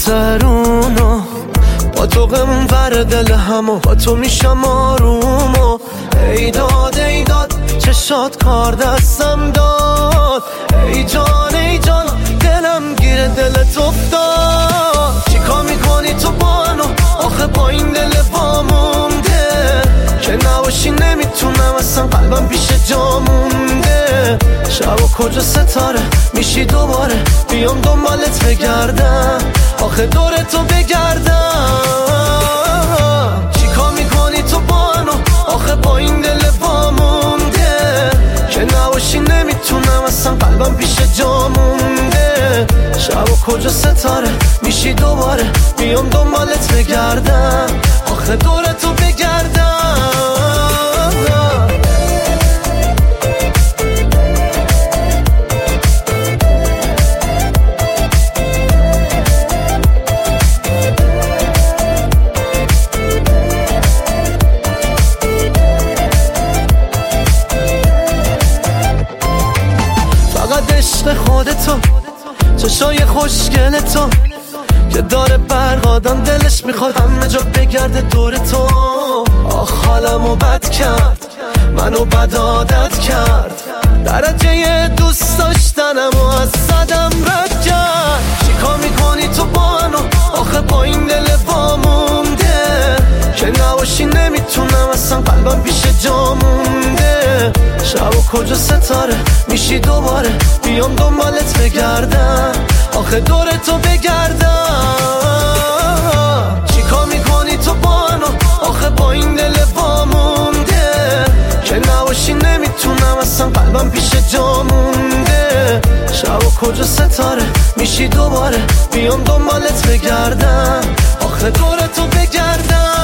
ترونو با تو غمون ور دل همو با تو میشم آرومو ای داد چشات کار دستم داد ای جان دلم گیره دلت افتاد چیکار میکنی تو با منو آخه با این دل وامونده که نباشی نمیتونم اصلا قلبم پیش جا مونده شب و کجا ستاره میشی دوباره بیام دنبالت بگردم آخه دور تو بگردم چیکار میکنی تو با منو آخه با این دل وامونده که نباشی نمیتونم اصلا قلبم پیش جا مونده شب و کجا ستاره میشی دوباره بیام دنبالت بگردم آخه دور تو بگردم عشق خودتو چشای خوشگل تو که داره برق آدم دلش میخواد همه جا بگرده دور تو آخ حالمو بد کرد منو بد عادت کرد درجه دوست داشتنمو از صدم رد کرد چیکار میکنی تو با منو آخه با این دل وامونده که نباشی نمیتونم اصلا قلبم پیش جا مونده شب و کجا ستاره میشی دوباره بیام دنبالت بگردم آخه دور تو بگردم چیکار میکنی تو با منو آخه با این دل وامونده که نباشی نمیتونم اصلا قلبم پیش جا مونده شب و کجا ستاره میشی دوباره بیام دنبالت بگردم آخه دور تو بگردم